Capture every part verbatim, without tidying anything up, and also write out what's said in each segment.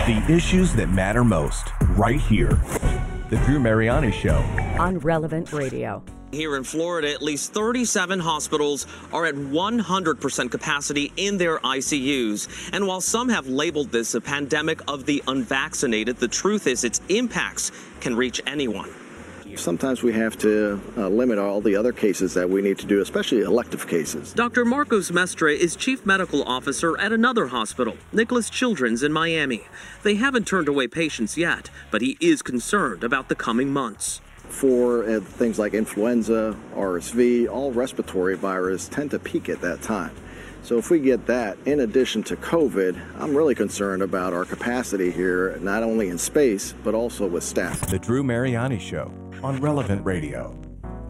The issues that matter most, right here. The Drew Mariani Show. On Relevant Radio. Here in Florida, at least thirty-seven hospitals are at one hundred percent capacity in their I C Us. And while some have labeled this a pandemic of the unvaccinated, the truth is its impacts can reach anyone. Sometimes we have to uh, limit all the other cases that we need to do, especially elective cases. Doctor Marcos Mestre is chief medical officer at another hospital, Nicholas Children's in Miami. They haven't turned away patients yet, but he is concerned about the coming months. For uh, things like influenza, R S V, all respiratory viruses tend to peak at that time. So if we get that, in addition to COVID, I'm really concerned about our capacity here, not only in space, but also with staff. The Drew Mariani Show on Relevant Radio.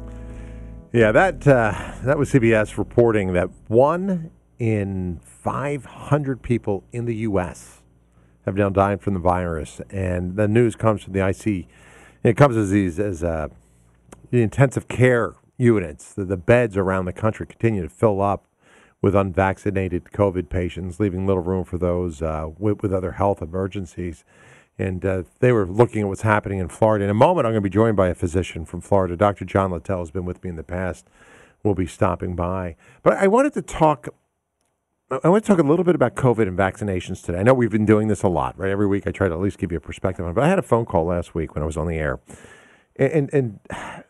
Yeah, that uh, that was C B S reporting that one in five hundred people in the U S have now died from the virus, and the news comes from the I C. It comes as these as uh, the intensive care units. The, the beds around the country continue to fill up with unvaccinated COVID patients, leaving little room for those uh, with, with other health emergencies. And uh, they were looking at what's happening in Florida. In a moment, I'm going to be joined by a physician from Florida. Doctor John Littell has been with me in the past. We'll be stopping by. But I wanted to talk I want to talk a little bit about COVID and vaccinations today. I know we've been doing this a lot, right? Every week I try to at least give you a perspective on it. But I had a phone call last week when I was on the air. And, and,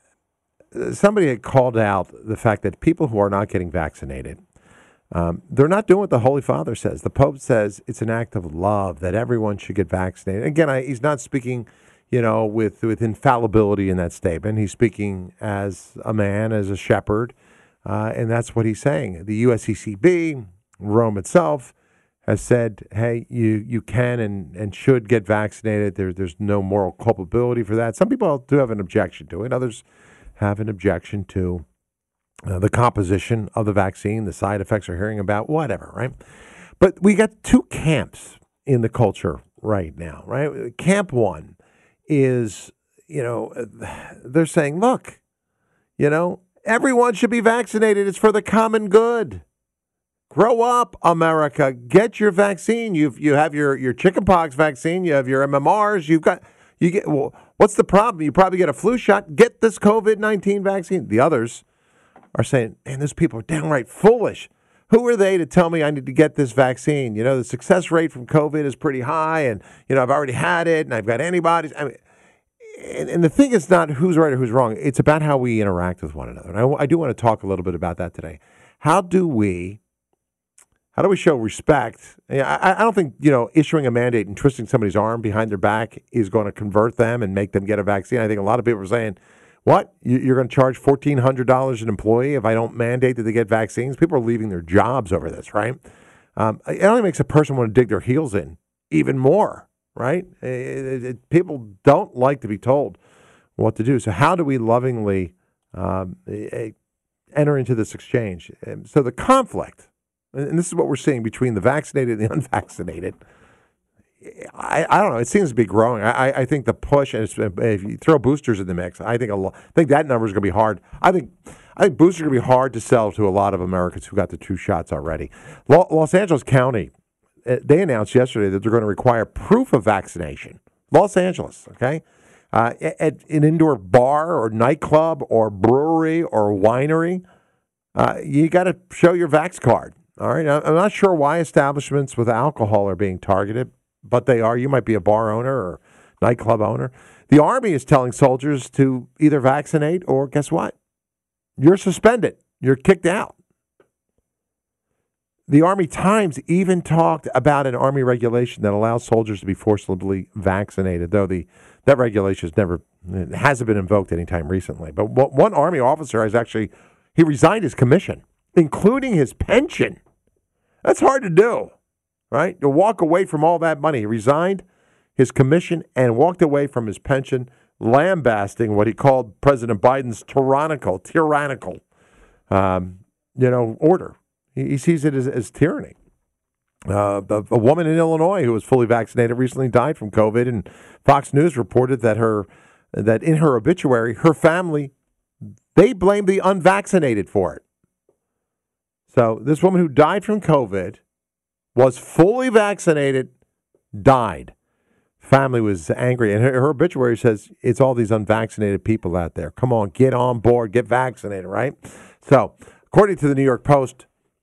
and somebody had called out the fact that people who are not getting vaccinated, um, they're not doing what the Holy Father says. The Pope says it's an act of love that everyone should get vaccinated. Again, I, he's not speaking, you know, with, with infallibility in that statement. He's speaking as a man, as a shepherd, uh, and that's what he's saying. The U S C C B, Rome itself, has said, hey, you, you can and, and should get vaccinated. There, there's no moral culpability for that. Some people do have an objection to it. Others have an objection to uh, the composition of the vaccine, the side effects we're hearing about, whatever, right? But we got two camps in the culture right now, right? Camp one is, you know, they're saying, look, you know, everyone should be vaccinated. It's for the common good. Grow up, America. Get your vaccine. You've you have your, your chickenpox vaccine. You have your M M Rs. You've got you get. Well, what's the problem? You probably get a flu shot. Get this COVID nineteen vaccine. The others are saying, man, those people are downright foolish. Who are they to tell me I need to get this vaccine? You know, the success rate from COVID is pretty high, and you know I've already had it, and I've got antibodies. I mean, and, and the thing is not who's right or who's wrong. It's about how we interact with one another. And I, I do want to talk a little bit about that today. How do we How do we show respect? I, I don't think, you know, issuing a mandate and twisting somebody's arm behind their back is going to convert them and make them get a vaccine. I think a lot of people are saying, what? You're going to charge fourteen hundred dollars an employee if I don't mandate that they get vaccines? People are leaving their jobs over this, right? Um, it only makes a person want to dig their heels in even more, right? It, it, it, people don't like to be told what to do. So how do we lovingly um, enter into this exchange? So the conflict, and this is what we're seeing between the vaccinated and the unvaccinated, I, I don't know. It seems to be growing. I, I think the push, and if you throw boosters in the mix, I think a lot, I think that number is going to be hard. I think I think boosters are going to be hard to sell to a lot of Americans who got the two shots already. Los Angeles County, they announced yesterday that they're going to require proof of vaccination. Los Angeles, okay? Uh, at an indoor bar or nightclub or brewery or winery, uh, you got to show your Vax card. All right, I'm not sure why establishments with alcohol are being targeted, but they are. You might be a bar owner or nightclub owner. The Army is telling soldiers to either vaccinate or guess what? You're suspended. You're kicked out. The Army Times even talked about an Army regulation that allows soldiers to be forcibly vaccinated, though the that regulation has never it hasn't been invoked anytime recently. But one Army officer has actually he resigned his commission, including his pension. That's hard to do, right? To walk away from all that money. He resigned his commission and walked away from his pension, lambasting what he called President Biden's tyrannical, tyrannical, um, you know, order. He, he sees it as, as tyranny. Uh, a, a woman in Illinois who was fully vaccinated recently died from COVID, and Fox News reported that her that in her obituary, her family, they blamed the unvaccinated for it. So this woman who died from COVID was fully vaccinated, died. family was angry. And her, her obituary says it's all these unvaccinated people out there. Come on, get on board, get vaccinated, right? So, according to the New York Post,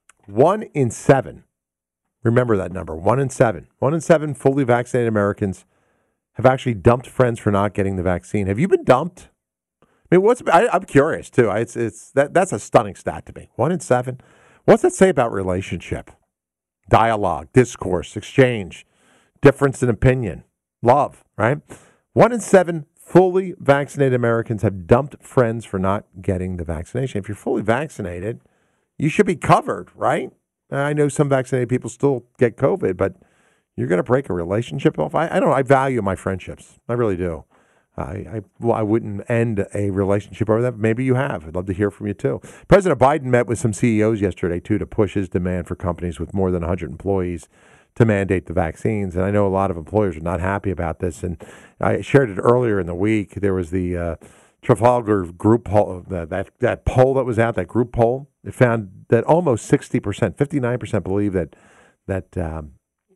one in seven, remember that number, one in seven, one in seven fully vaccinated Americans have actually dumped friends for not getting the vaccine. Have you been dumped? I mean, what's I, I'm curious too. I, it's it's that that's a stunning stat to me. One in seven. What's that say about relationship, dialogue, discourse, exchange, difference in opinion, love? Right. One in seven fully vaccinated Americans have dumped friends for not getting the vaccination. If you're fully vaccinated, you should be covered, right? I know some vaccinated people still get COVID, but you're going to break a relationship off. I, I don't know. I value my friendships. I really do. I I, well, I wouldn't end a relationship over that. But maybe you have. I'd love to hear from you, too. President Biden met with some C E Os yesterday, too, to push his demand for companies with more than one hundred employees to mandate the vaccines. And I know a lot of employers are not happy about this. And I shared it earlier in the week. There was the uh, Trafalgar group poll, that, that, that poll that was out, that group poll. It found that almost sixty percent, fifty-nine percent believe that that um,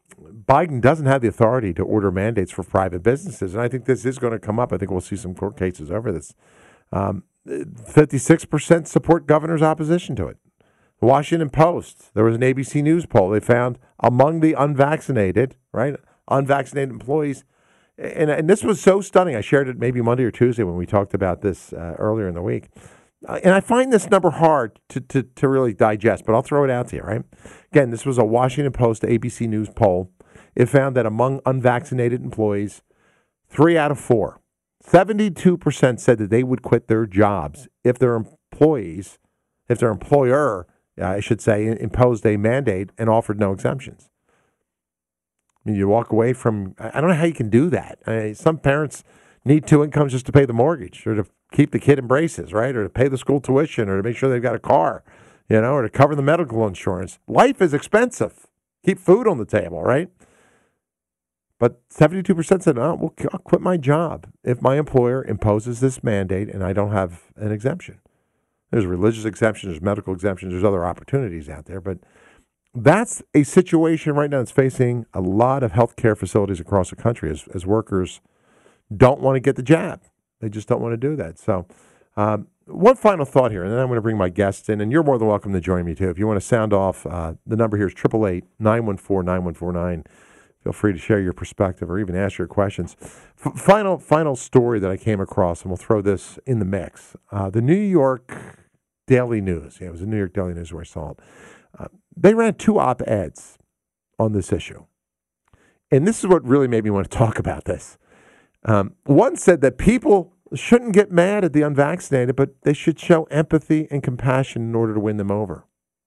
Biden doesn't have the authority to order mandates for private businesses. And I think this is going to come up. I think we'll see some court cases over this. Um, fifty-six percent support governor's opposition to it. The Washington Post, there was an A B C News poll. They found among the unvaccinated, right, unvaccinated employees, and, and this was so stunning. I shared it maybe Monday or Tuesday when we talked about this uh, earlier in the week. Uh, and I find this number hard to, to, to really digest, but I'll throw it out to you, right? Again, this was a Washington Post A B C News poll. It found that among unvaccinated employees, three out of four, seventy-two percent said that they would quit their jobs if their employees, if their employer, uh, I should say, imposed a mandate and offered no exemptions. I mean, you walk away from, I don't know how you can do that. I mean, some parents need two incomes just to pay the mortgage or to keep the kid in braces, right? Or to pay the school tuition or to make sure they've got a car, you know, or to cover the medical insurance. Life is expensive. Keep food on the table, right? But seventy-two percent said, oh, well, I'll quit my job if my employer imposes this mandate and I don't have an exemption. There's religious exemptions, there's medical exemptions, there's other opportunities out there. But that's a situation right now that's facing a lot of healthcare facilities across the country as, as workers don't want to get the jab. They just don't want to do that. So um, one final thought here, and then I'm going to bring my guests in, and you're more than welcome to join me, too. If you want to sound off, uh, the number here is eight eight eight, nine one four, nine one four nine. Feel free to share your perspective or even ask your questions. F- final final story that I came across, and we'll throw this in the mix. Uh, the New York Daily News, yeah, it was the New York Daily News where I saw it. Uh, they ran two op-eds on this issue. And this is what really made me want to talk about this. Um, one said that people shouldn't get mad at the unvaccinated, but they should show empathy and compassion in order to win them over.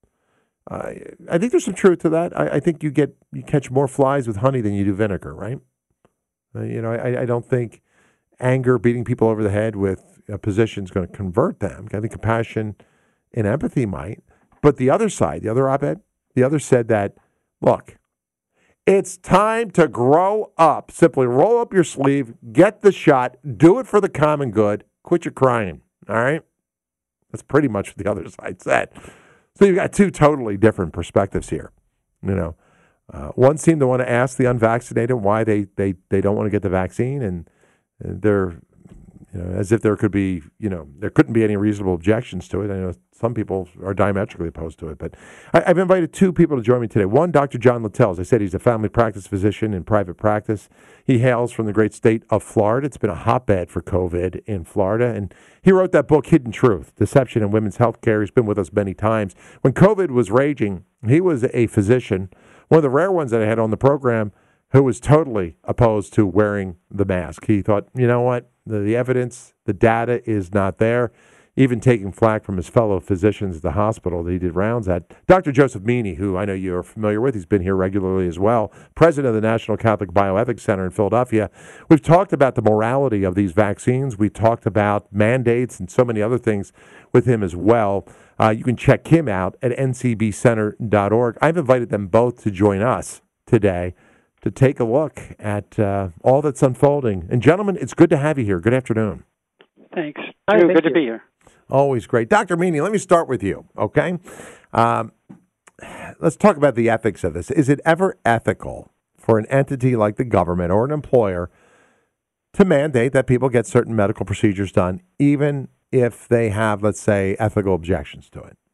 Uh, I think there's some truth to that. I, I think you get you catch more flies with honey than you do vinegar, right? Uh, you know, I, I don't think anger, beating people over the head with a position is going to convert them. I think compassion and empathy might. But the other side, the other op-ed, the other said that, look, it's time to grow up. Simply roll up your sleeve, get the shot, do it for the common good, quit your crying, all right? That's pretty much what the other side said. So you've got two totally different perspectives here. You know, uh, one seemed to want to ask the unvaccinated why they, they, they don't want to get the vaccine, and they're, you know, as if there could be, you know, there couldn't be any reasonable objections to it. I know some people are diametrically opposed to it, but I, I've invited two people to join me today. One, Doctor John Littell. As I said, he's a family practice physician in private practice. He hails from the great state of Florida. It's been a hotbed for COVID in Florida, and he wrote that book, Hidden Truth, Deception in Women's Healthcare. He's been with us many times. When COVID was raging, he was a physician, one of the rare ones that I had on the program, who was totally opposed to wearing the mask. He thought, you know what, the, the evidence, the data is not there. Even taking flack from his fellow physicians at the hospital that he did rounds at. Doctor Joseph Meany, who I know you're familiar with, he's been here regularly as well, president of the National Catholic Bioethics Center in Philadelphia. We've talked about the morality of these vaccines. We talked about mandates and so many other things with him as well. Uh, you can check him out at n c b center dot org. I've invited them both to join us today to take a look at uh, all that's unfolding. And gentlemen, it's good to have you here. Good afternoon. Thanks. Hi, Drew, thank good you. to be here. Always great. Doctor Meany, let me start with you, okay? Um, let's talk about the ethics of this. Is it ever ethical for an entity like the government or an employer to mandate that people get certain medical procedures done, even if they have, let's say, ethical objections to it?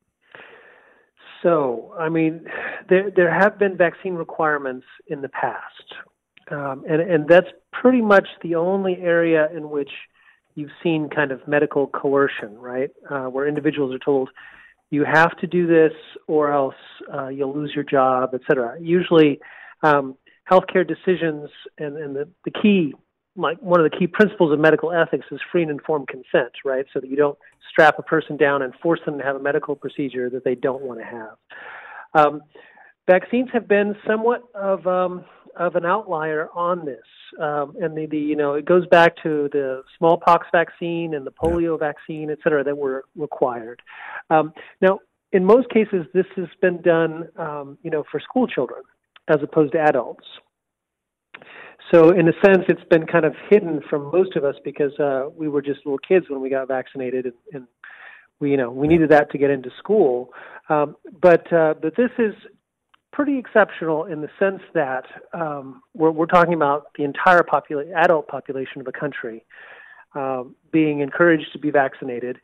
So, I mean, there there have been vaccine requirements in the past, um, and and that's pretty much the only area in which you've seen kind of medical coercion, right? Uh, where individuals are told, you have to do this or else uh, you'll lose your job, et cetera. Usually, um, healthcare decisions and, and the, the key, like one of the key principles of medical ethics is free and informed consent, right? So that you don't strap a person down and force them to have a medical procedure that they don't want to have. Um, vaccines have been somewhat of um, of an outlier on this, um, and the, the you know it goes back to the smallpox vaccine and the polio yeah. vaccine, et cetera, that were required. Um, now, in most cases, this has been done, um, you know, for school children as opposed to adults. So, in a sense, it's been kind of hidden from most of us because uh, we were just little kids when we got vaccinated, and, and we, you know, we needed that to get into school. Um, but uh, but this is pretty exceptional in the sense that um, we're, we're talking about the entire popula- adult population of a country um, being encouraged to be vaccinated,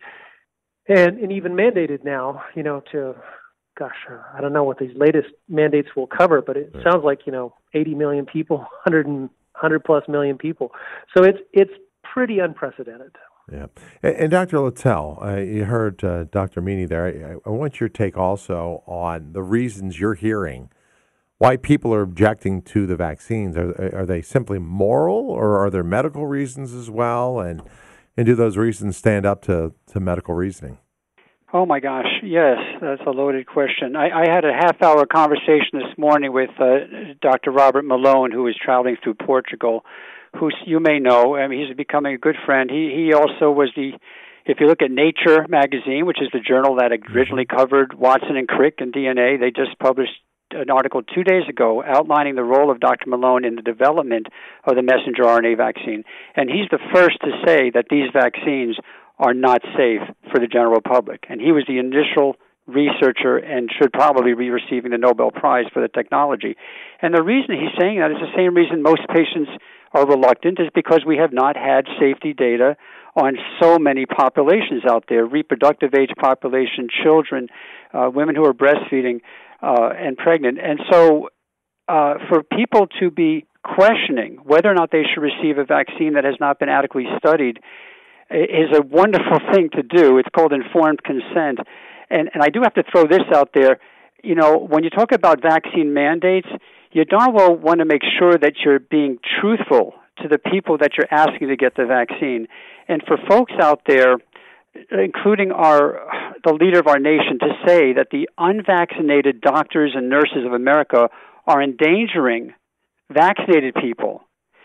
and, and even mandated now, you know, to, gosh, I don't know what these latest mandates will cover, but it sounds like, you know, eighty million people, one hundred, one hundred plus million people. So it's it's pretty unprecedented. Yeah. And, and Doctor Littell, uh, you heard uh, Doctor Meany there. I, I want your take also on the reasons you're hearing why people are objecting to the vaccines. Are, are they simply moral, or are there medical reasons as well? And and do those reasons stand up to, to medical reasoning? Oh, my gosh, yes, that's a loaded question. I, I had a half-hour conversation this morning with uh, Doctor Robert Malone, who is traveling through Portugal, who you may know. I mean, he's becoming a good friend. He he also was the, if you look at Nature magazine, which is the journal that originally covered Watson and Crick and D N A, they just published an article two days ago outlining the role of Doctor Malone in the development of the messenger R N A vaccine. And he's the first to say that these vaccines are not safe for the general public. And he was the initial researcher and should probably be receiving the Nobel Prize for the technology. And the reason he's saying that is the same reason most patients are reluctant, is because we have not had safety data on so many populations out there, reproductive age population, children, uh, women who are breastfeeding uh, and pregnant. And so uh, for people to be questioning whether or not they should receive a vaccine that has not been adequately studied is a wonderful thing to do. It's called informed consent. And, and I do have to throw this out there. You know, when you talk about vaccine mandates, you darn well want to make sure that you're being truthful to the people that you're asking to get the vaccine. And for folks out there, including our the leader of our nation, to say that the unvaccinated doctors and nurses of America are endangering vaccinated people,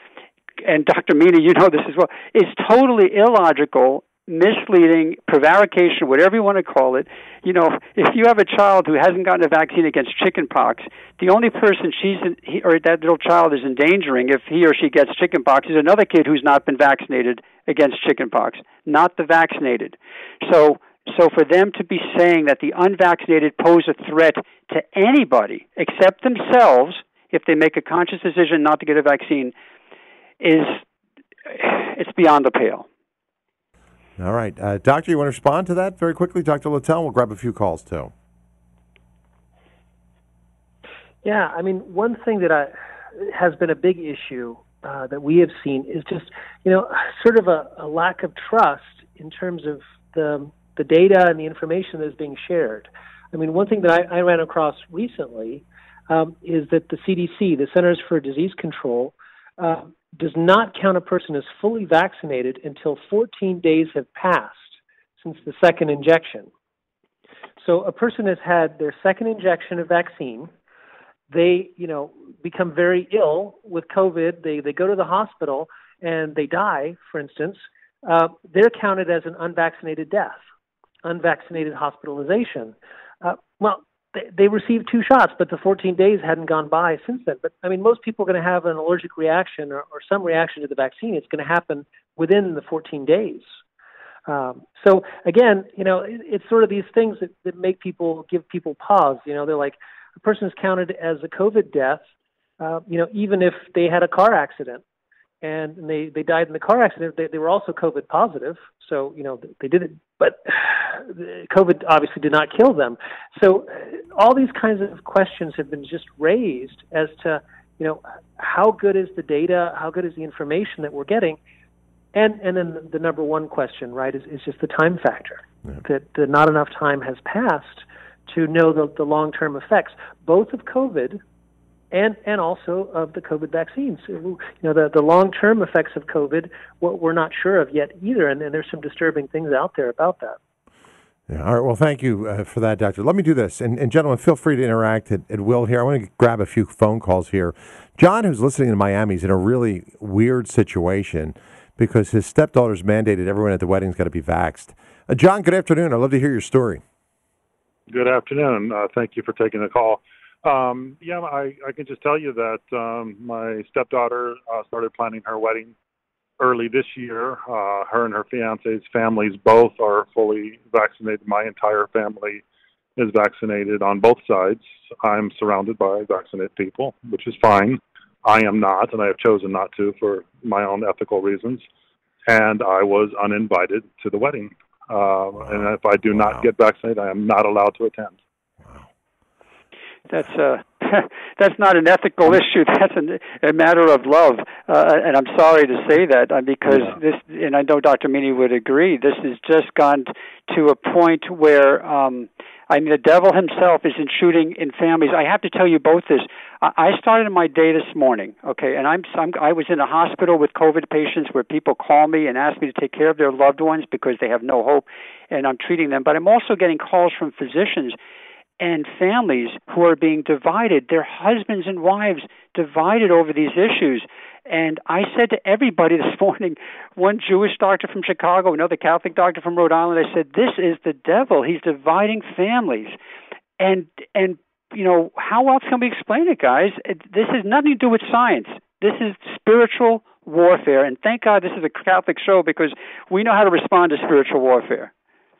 and Doctor Meany, you know this as well, is totally illogical, misleading, prevarication, whatever you want to call it. You know, if you have a child who hasn't gotten a vaccine against chickenpox, the only person she's in, he, or that little child is endangering if he or she gets chickenpox is another kid who's not been vaccinated against chickenpox, not the vaccinated. So, so for them to be saying that the unvaccinated pose a threat to anybody except themselves if they make a conscious decision not to get a vaccine is, it's beyond the pale. All right. Uh, doctor, you want to respond to that very quickly? Doctor Littell, we'll grab a few calls, too. Yeah, I mean, one thing that I, has been a big issue uh, that we have seen is just, you know, sort of a, a lack of trust in terms of the the data and the information that is being shared. I mean, one thing that I, I ran across recently um, is that the C D C, the Centers for Disease Control, uh, does not count a person as fully vaccinated until fourteen days have passed since the second injection. So a person has had their second injection of vaccine. They, you know, become very ill with COVID. They they go to the hospital and they die, for instance. Uh, they're counted as an unvaccinated death, unvaccinated hospitalization. Uh, well, they, they received two shots, but the fourteen days hadn't gone by since then. But, I mean, most people are going to have an allergic reaction or, or some reaction to the vaccine. It's going to happen within the fourteen days. Um, so, again, you know, it, it's sort of these things that, that make people, give people pause. You know, they're like, a person is counted as a COVID death, uh, you know, even if they had a car accident. and they, they died in the car accident. They, they were also COVID positive, so you know they did it, but COVID obviously did not kill them. So all these kinds of questions have been just raised as to you know how good is the data, how good is the information that we're getting, and and then the, the number one question, right, is, is just the time factor. Yeah. That, that not enough time has passed to know the, the long-term effects, both of COVID and and also of the COVID vaccines. You know, the, the long-term effects of COVID, what we're not sure of yet either, and, and there's some disturbing things out there about that. Yeah, all right, well, thank you uh, for that, Doctor. Let me do this. And, and gentlemen, feel free to interact at, at will here. I want to grab a few phone calls here. John, who's listening in Miami, is in a really weird situation because his stepdaughter's mandated everyone at the wedding's got to be vaxxed. Uh, John, good afternoon. I'd love to hear your story. Good afternoon. Uh, thank you for taking the call. Um, yeah, I, I can just tell you that um, my stepdaughter uh, started planning her wedding early this year. Uh, her and her fiance's families both are fully vaccinated. My entire family is vaccinated on both sides. I'm surrounded by vaccinated people, which is fine. I am not, and I have chosen not to for my own ethical reasons. And I was uninvited to the wedding. Uh, wow. And if I do wow. not get vaccinated, I am not allowed to attend. That's uh, that's not an ethical issue. That's an, a matter of love, uh, and I'm sorry to say that uh, because yeah. this, and I know Doctor Meany would agree. This has just gone to a point where, um, I mean, the devil himself is intruding in families. I have to tell you both this. I, I started my day this morning, okay, and I'm, I'm I was in a hospital with COVID patients where people call me and ask me to take care of their loved ones because they have no hope, and I'm treating them. But I'm also getting calls from physicians and families who are being divided, their husbands and wives divided over these issues. And I said to everybody this morning, one Jewish doctor from Chicago, another Catholic doctor from Rhode Island, I said, this is the devil. He's dividing families. And, and you know, how else can we explain it, guys? It, this has nothing to do with science. This is spiritual warfare. And thank God this is a Catholic show because we know how to respond to spiritual warfare.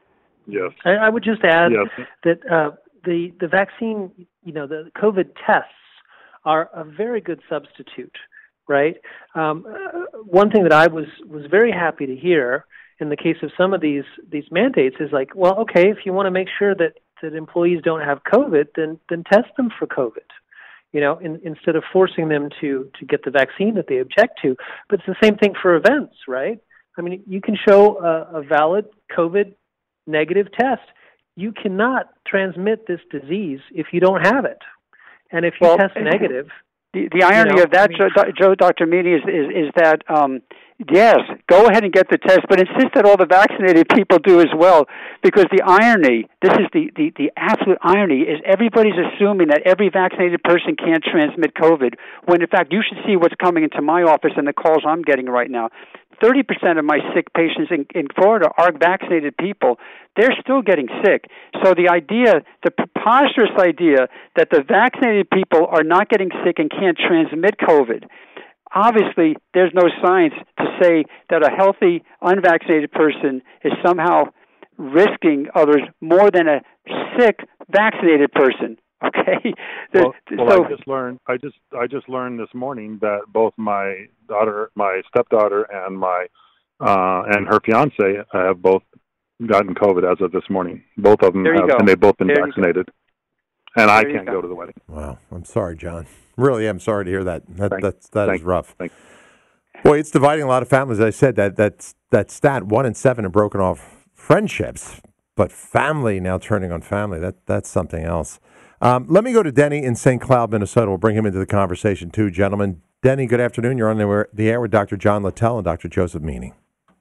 Yes. I, I would just add yes. that uh, the the vaccine, you know, the COVID tests are a very good substitute, right? Um, uh, one thing that I was, was very happy to hear in the case of some of these these mandates is like, well, okay, if you want to make sure that, that employees don't have COVID, then then test them for COVID, you know, in, instead of forcing them to to get the vaccine that they object to. But it's the same thing for events, right? I mean, you can show a, a valid COVID negative test. You cannot transmit this disease if you don't have it. And if you well, test negative... The, the irony you know, of that, I mean, Joe, Joe, Doctor Meany, is, is, is that, um, yes, go ahead and get the test, but insist that all the vaccinated people do as well, because the irony, this is the, the, the absolute irony, is everybody's assuming that every vaccinated person can't transmit COVID, when in fact you should see what's coming into my office and the calls I'm getting right now. thirty percent of my sick patients in, in Florida are vaccinated people. They're still getting sick. So the idea, the preposterous idea that the vaccinated people are not getting sick and can't transmit COVID, obviously there's no science to say that a healthy, unvaccinated person is somehow risking others more than a sick, vaccinated person. Okay. Well, well so, I just learned. I just I just learned this morning that both my daughter, my stepdaughter, and my uh, and her fiance have both gotten COVID as of this morning. Both of them have, and they've both been there vaccinated. And there I can't go. go to the wedding. Wow, I'm sorry, John. Really, I'm sorry to hear that. That Thanks. that's that Thanks. is rough. Thanks. Boy, it's dividing a lot of families. As I said that that's that stat one in seven have broken off friendships, but family now turning on family. That that's something else. Um, let me go to Denny in Saint Cloud, Minnesota. We'll bring him into the conversation too, gentlemen. Denny, good afternoon. You're on the, the air with Doctor John Littell and Doctor Joseph Meany.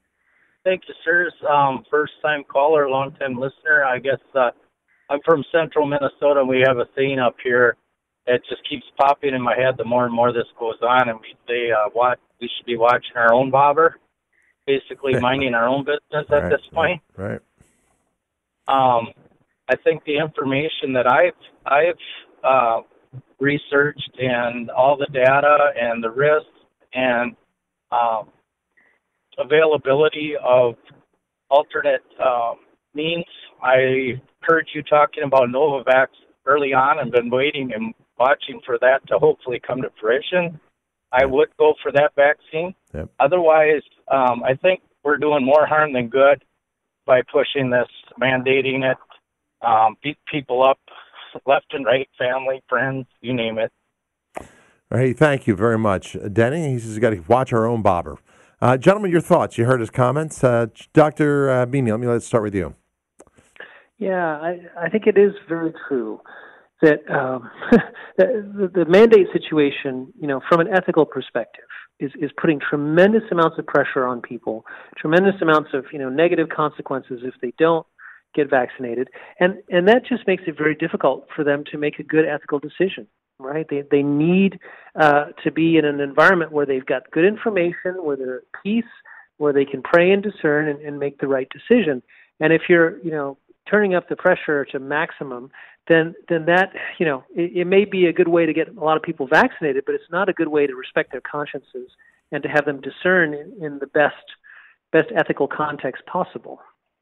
Thank you, sirs. Um, first-time caller, long-time listener. I guess uh, I'm from central Minnesota, and we have a saying up here that just keeps popping in my head the more and more this goes on, and we say uh, what, we should be watching our own bobber, basically minding our own business at right, this point. Right. Um, I think the information that I've I've uh, researched and all the data and the risks and um, availability of alternate um, means. I heard you talking about Novavax early on and been waiting and watching for that to hopefully come to fruition. I would go for that vaccine. Yep. Otherwise, um, I think we're doing more harm than good by pushing this, mandating it, um, beat people up left and right, family, friends, you name it. Hey, thank you very much. Denny, he says we've got to watch our own bobber. Uh, gentlemen, your thoughts. You heard his comments. Uh, Doctor Uh, Meany, let me let's start with you. Yeah, I, I think it is very true that um, the, the mandate situation, you know, from an ethical perspective, is, is putting tremendous amounts of pressure on people, tremendous amounts of, you know, negative consequences if they don't get vaccinated. And, and that just makes it very difficult for them to make a good ethical decision, right? They, they need uh, to be in an environment where they've got good information, where they're at peace, where they can pray and discern and, and make the right decision. And if you're, you know, turning up the pressure to maximum, then then that, you know, it, it may be a good way to get a lot of people vaccinated, but it's not a good way to respect their consciences and to have them discern in, in the best best ethical context possible.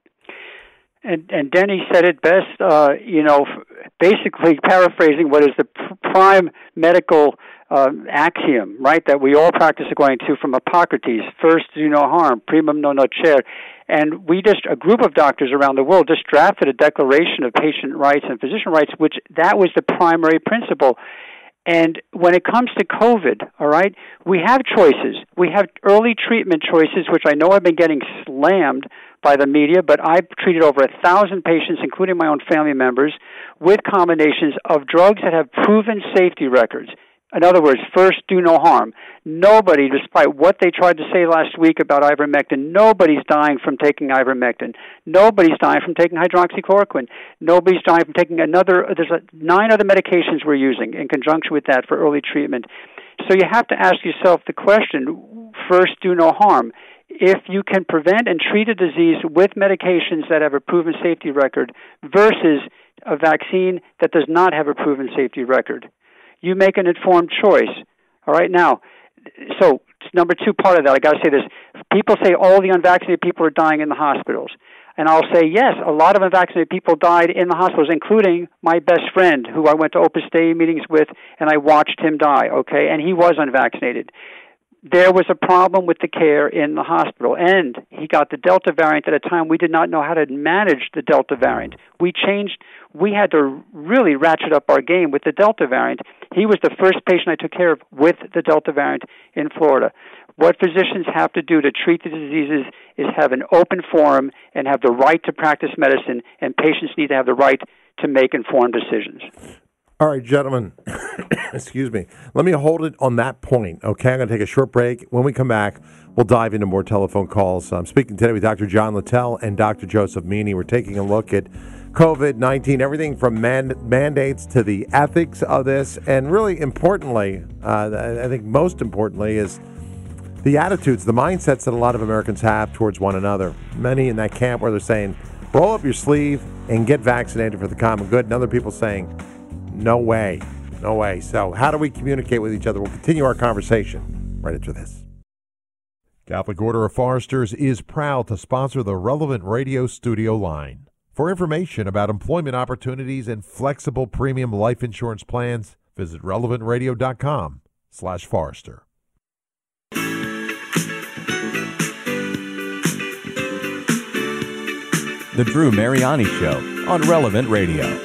And, and Denny said it best, uh, you know, basically paraphrasing what is the pr- prime medical uh, axiom, right, that we all practice according to from Hippocrates: first, do no harm, primum non nocere. And we just, a group of doctors around the world just drafted a declaration of patient rights and physician rights, which that was the primary principle. And when it comes to COVID, all right, we have choices. We have early treatment choices, which I know have been getting slammed by the media, but I've treated over a thousand patients, including my own family members, with combinations of drugs that have proven safety records. In other words, first, do no harm. Nobody, despite what they tried to say last week about ivermectin, nobody's dying from taking ivermectin. Nobody's dying from taking hydroxychloroquine. Nobody's dying from taking another, there's a, nine other medications we're using in conjunction with that for early treatment. So you have to ask yourself the question, first, do no harm. If you can prevent and treat a disease with medications that have a proven safety record versus a vaccine that does not have a proven safety record, you make an informed choice. All right, now, so number two part of that, I got to say this. People say all the unvaccinated people are dying in the hospitals. And I'll say, yes, a lot of unvaccinated people died in the hospitals, including my best friend, who I went to Opus Dei meetings with, and I watched him die, okay? And he was unvaccinated. There was a problem with the care in the hospital, and he got the Delta variant at a time we did not know how to manage the Delta variant. We changed, we had to really ratchet up our game with the Delta variant. He was the first patient I took care of with the Delta variant in Florida. What physicians have to do to treat the diseases is have an open forum and have the right to practice medicine, and patients need to have the right to make informed decisions. All right, gentlemen, excuse me. Let me hold it on that point, okay? I'm going to take a short break. When we come back, we'll dive into more telephone calls. I'm speaking today with Doctor John Littell and Doctor Joseph Meany. We're taking a look at COVID nineteen, everything from man- mandates to the ethics of this, and really importantly, uh, I think most importantly, is the attitudes, the mindsets that a lot of Americans have towards one another. Many in that camp where they're saying, roll up your sleeve and get vaccinated for the common good, and other people saying, no way, no way. So how do we communicate with each other? We'll continue our conversation right after this. Catholic Order of Foresters is proud to sponsor the Relevant Radio studio line. For information about employment opportunities and flexible premium life insurance plans, visit relevant radio dot com slash Forester. The Drew Mariani Show on Relevant Radio.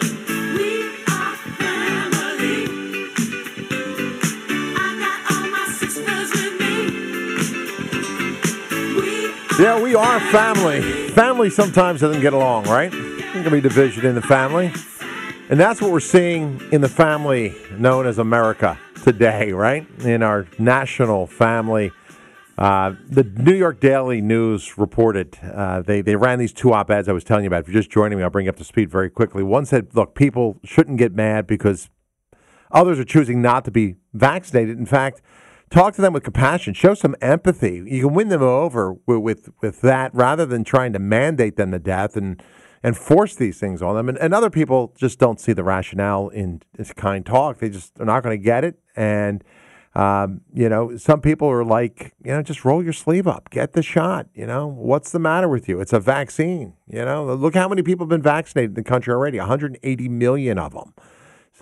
Yeah, we are family. Family sometimes doesn't get along, right? There can be division in the family. And that's what we're seeing in the family known as America today, right? In our national family. Uh, the New York Daily News reported, uh, they, they ran these two op-eds I was telling you about. If you're just joining me, I'll bring you up to speed very quickly. One said, look, people shouldn't get mad because others are choosing not to be vaccinated. In fact, talk to them with compassion. Show some empathy. You can win them over with, with, with that rather than trying to mandate them to death and, and force these things on them. And, and other people just don't see the rationale in this kind talk. They just are not going to get it. And, um, you know, some people are like, you know, just roll your sleeve up. Get the shot. You know, what's the matter with you? It's a vaccine. You know, look how many people have been vaccinated in the country already, one hundred eighty million of them. So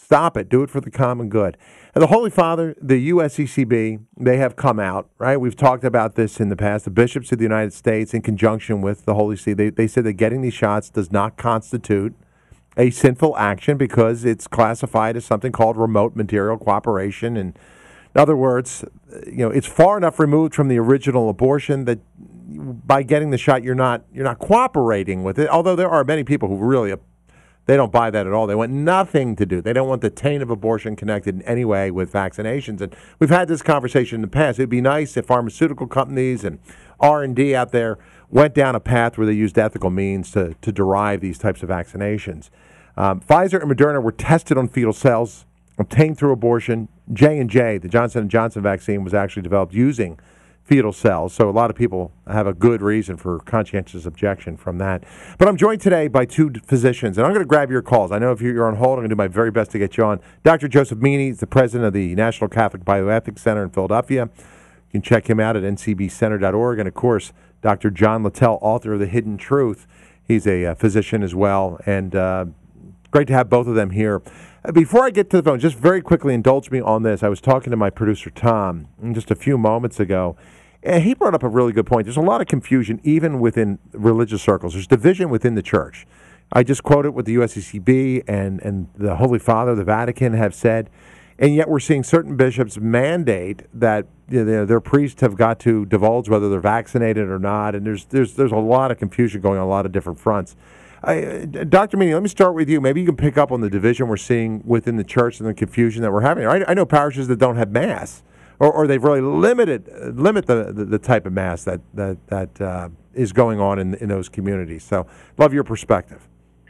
Stop it. Do it for the common good. And the Holy Father, the U S C C B, they have come out, right? We've talked about this in the past. The bishops of the United States, in conjunction with the Holy See, they, they said that getting these shots does not constitute a sinful action because it's classified as something called remote material cooperation. And in other words, you know, it's far enough removed from the original abortion that by getting the shot, you're not you're not cooperating with it. Although there are many people who really they don't buy that at all. They want nothing to do. They don't want the taint of abortion connected in any way with vaccinations. And we've had this conversation in the past. It'd be nice if pharmaceutical companies and R and D out there went down a path where they used ethical means to, to derive these types of vaccinations. Um, Pfizer and Moderna were tested on fetal cells obtained through abortion. J and J, the Johnson and Johnson vaccine, was actually developed using fetal cells. So a lot of people have a good reason for conscientious objection from that. But I'm joined today by two physicians, and I'm going to grab your calls. I know if you're on hold, I'm going to do my very best to get you on. Doctor Joseph Meany is the president of the National Catholic Bioethics Center in Philadelphia. You can check him out at N C B center dot org. And, of course, Doctor John Littell, author of The Hidden Truth. He's a uh, physician as well, and uh, great to have both of them here. Before I get to the phone, just very quickly indulge me on this. I was talking to my producer, Tom, just a few moments ago, and he brought up a really good point. There's a lot of confusion even within religious circles. There's division within the church. I just quoted what the U S C C B and, and the Holy Father, the Vatican, have said, and yet we're seeing certain bishops mandate that you know, their priests have got to divulge whether they're vaccinated or not, and there's there's there's a lot of confusion going on a lot of different fronts. I, Doctor Meany, let me start with you. Maybe you can pick up on the division we're seeing within the church and the confusion that we're having. I, I know parishes that don't have Mass, or, or they've really limited limit the, the, the type of Mass that that that uh, is going on in in those communities. So, love your perspective.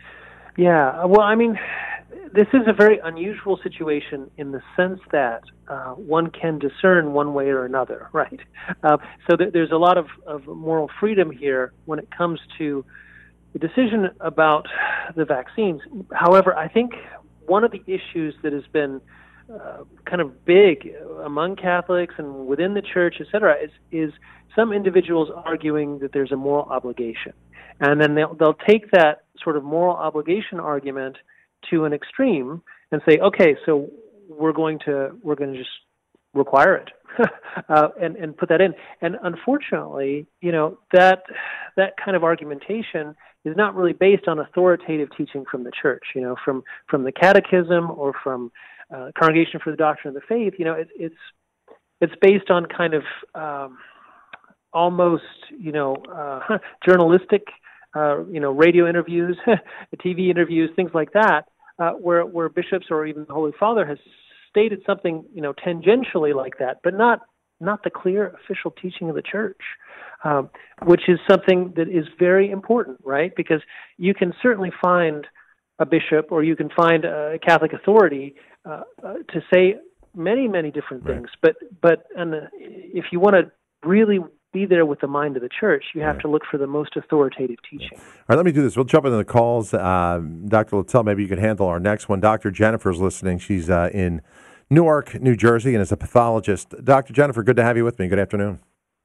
Yeah, well, I mean, this is a very unusual situation in the sense that uh, one can discern one way or another, right? Uh, so th- there's a lot of, of moral freedom here when it comes to the decision about the vaccines. However, I think one of the issues that has been uh, kind of big among Catholics and within the church, et cetera, is, is some individuals arguing that there's a moral obligation. And then they'll, they'll take that sort of moral obligation argument to an extreme and say, okay, so we're going to we're going to just require it uh, and and put that in. And unfortunately, you know, that that kind of argumentation is not really based on authoritative teaching from the church, you know, from from the Catechism or from uh, Congregation for the Doctrine of the Faith. You know, it, it's it's based on kind of um, almost, you know, uh, journalistic, uh, you know, radio interviews, T V interviews, things like that, uh, where where bishops or even the Holy Father has stated something, you know, tangentially like that, but not not the clear official teaching of the church. Um, which is something that is very important, right? Because you can certainly find a bishop or you can find a Catholic authority uh, uh, to say many, many different things. Right. But but and the, if you want to really be there with the mind of the church, you have right. to look for the most authoritative teaching. All right, let me do this. We'll jump into the calls. Uh, Doctor Littell, maybe you can handle our next one. Doctor Jennifer's listening. She's uh, in Newark, New Jersey, and is a pathologist. Doctor Jennifer, good to have you with me. Good afternoon.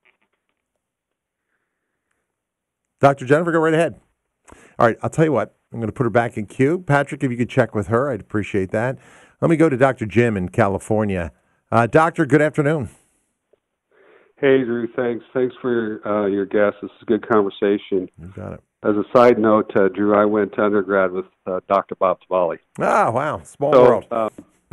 Doctor Jennifer, go right ahead. All right, I'll tell you what. I'm going to put her back in queue. Patrick, if you could check with her, I'd appreciate that. Let me go to Doctor Jim in California. Uh, doctor, good afternoon. Hey, Drew. Thanks. Thanks for uh, your guest. This is a good conversation. You got it. As a side note, uh, Drew, I went to undergrad with uh, Doctor Bob Tavalli. Ah, wow. Small so, world. Um,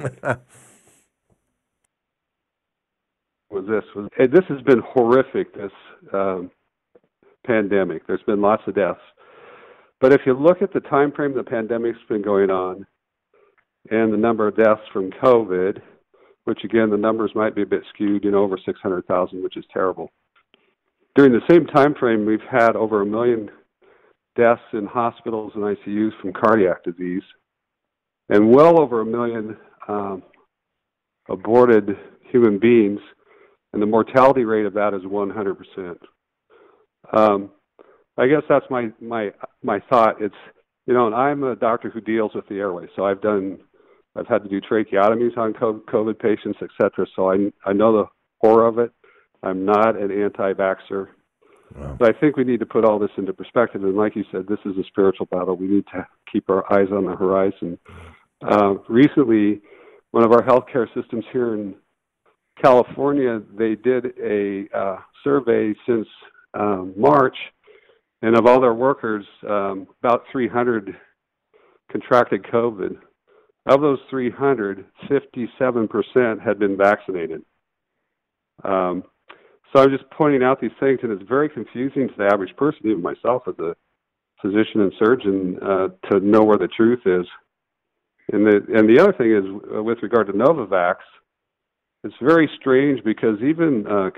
was this was this has been horrific, this um, pandemic. There's been lots of deaths. But if you look at the time frame the pandemic's been going on and the number of deaths from COVID, which again, the numbers might be a bit skewed, you know, over six hundred thousand, which is terrible. During the same time frame, we've had over a million deaths in hospitals and I C Us from cardiac disease, and well over a million um, aborted human beings, and the mortality rate of that is one hundred percent. Um, I guess that's my, my my thought. It's, you know, and I'm a doctor who deals with the airways, so I've done, I've had to do tracheotomies on COVID patients, et cetera, so I, I know the horror of it. I'm not an anti-vaxxer. Wow. But I think we need to put all this into perspective, and like you said, this is a spiritual battle. We need to keep our eyes on the horizon. Uh, recently, one of our healthcare systems here in California, they did a uh, survey since um, March, and of all their workers, um, about three hundred contracted COVID. Of those three hundred, fifty-seven percent had been vaccinated. Um, so I'm just pointing out these things, and it's very confusing to the average person, even myself as a physician and surgeon, uh, to know where the truth is. And the and the other thing is, uh, with regard to Novavax, it's very strange because even uh,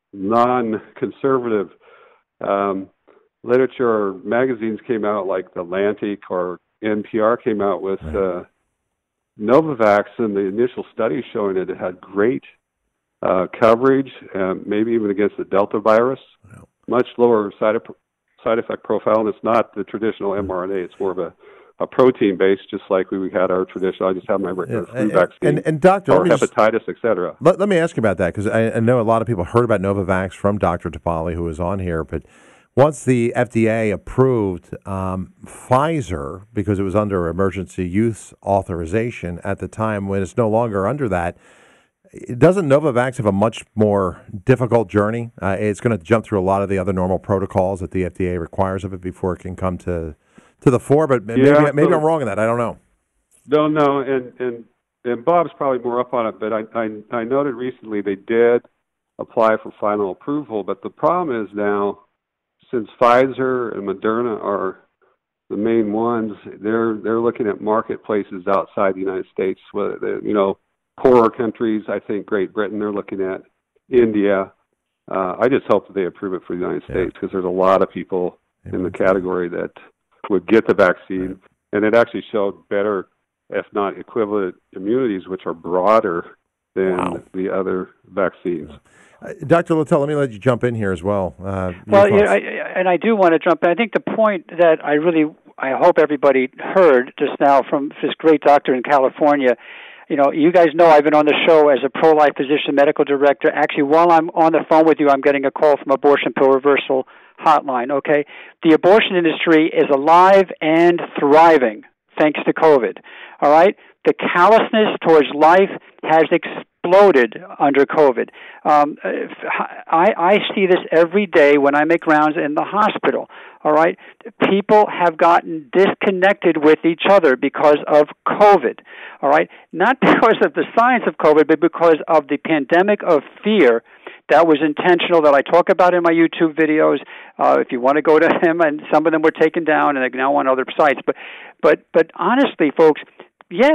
non-conservative um, literature or magazines came out, like The Atlantic or N P R came out with uh, Novavax, and the initial studies showing it, it had great uh, coverage, uh, maybe even against the Delta virus, wow. much lower side, of, side effect profile, and it's not the traditional mRNA. It's more of a, a protein base, just like we had our traditional. I just have my regular yeah, flu and, vaccine, and, and doctor, or hepatitis, et cetera. Let, let me ask you about that, because I, I know a lot of people heard about Novavax from Doctor Topoli, who was on here, but once the F D A approved um, Pfizer, because it was under emergency use authorization at the time, when it's no longer under that, doesn't Novavax have a much more difficult journey? Uh, it's going to jump through a lot of the other normal protocols that the F D A requires of it before it can come to to the fore. But maybe, yeah, maybe so, I'm wrong in that. I don't know. No, no, and and and Bob's probably more up on it. But I I, I noted recently they did apply for final approval. But the problem is now, since Pfizer and Moderna are the main ones, they're they're looking at marketplaces outside the United States. Whether they, you know, poorer countries, I think Great Britain, they're looking at India. Uh, I just hope that they approve it for the United yeah. States, because there's a lot of people yeah. in the category that would get the vaccine, right. and it actually showed better, if not equivalent, immunities, which are broader than wow. the other vaccines. Uh, Doctor Littell, let me let you jump in here as well. Uh, well, yeah, I, and I do want to jump in. I think the point that I really, I hope everybody heard just now from this great doctor in California, you know, you guys know I've been on the show as a pro-life physician, medical director. Actually, while I'm on the phone with you, I'm getting a call from Abortion Pill Reversal Hotline, okay? The abortion industry is alive and thriving thanks to COVID, all right? The callousness towards life has exploded under COVID. Um, I, I see this every day when I make rounds in the hospital, all right? People have gotten disconnected with each other because of COVID, all right? Not because of the science of COVID, but because of the pandemic of fear that was intentional, that I talk about in my YouTube videos. Uh, if you want to go to them, and some of them were taken down, and they're now on other sites. But, but, but honestly, folks, yes,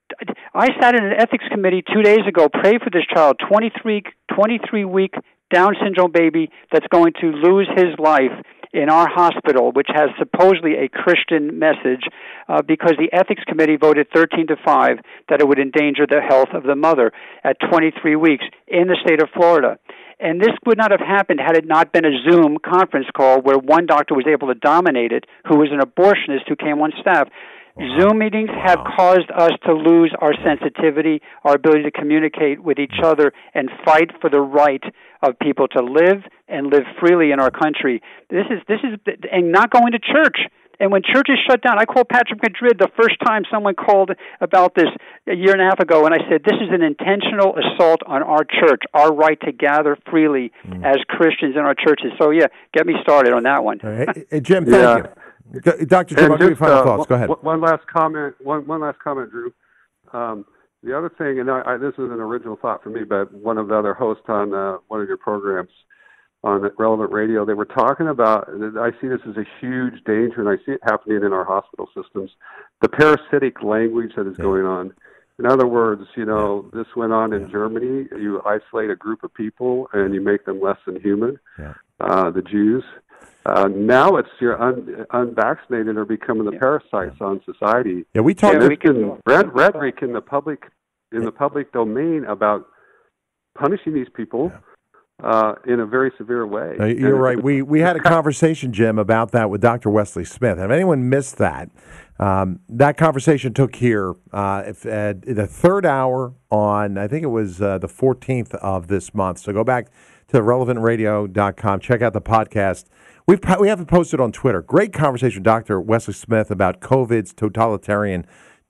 I sat in an ethics committee two days ago, prayed for this child, twenty-three week Down syndrome baby that's going to lose his life in our hospital, which has supposedly a Christian message, uh, because the ethics committee voted thirteen to five that it would endanger the health of the mother at twenty-three weeks in the state of Florida. And this would not have happened had it not been a Zoom conference call where one doctor was able to dominate it, who was an abortionist who came on staff. Wow. Zoom meetings wow. have caused us to lose our sensitivity, our ability to communicate with each other and fight for the right of people to live and live freely in our country. This is this is and not going to church. And when churches shut down, I called Patrick Madrid the first time someone called about this a year and a half ago, and I said, this is an intentional assault on our church, our right to gather freely mm. as Christians in our churches. So, yeah, get me started on that one. All right. Hey, Jim, thank yeah. you. Doctor Jim, I'll give you final uh, thoughts. Go ahead. One last comment, one, one last comment, Drew. Um, the other thing, and I, I, this is an original thought for me, but one of the other hosts on uh, one of your programs on Relevant Radio, they were talking about, I see this as a huge danger, and I see it happening in our hospital systems, the parasitic language that is yeah. going on. In other words, you know, yeah. this went on in yeah. Germany. You isolate a group of people, and you make them less than human, yeah. uh, the Jews. Uh, now it's your un, unvaccinated are becoming the yeah. parasites yeah. on society. Yeah, we talked. And there's been rhetoric in the public, in the public domain about punishing these people. Yeah. Uh, in a very severe way. Uh, you're and right. We we had a conversation, Jim, about that with Doctor Wesley Smith. If anyone missed that, um, that conversation took here uh, if, uh, the third hour on, I think it was uh, the fourteenth of this month. So go back to relevant radio dot com. Check out the podcast. We've we haven't posted on Twitter. Great conversation with Doctor Wesley Smith about COVID's totalitarian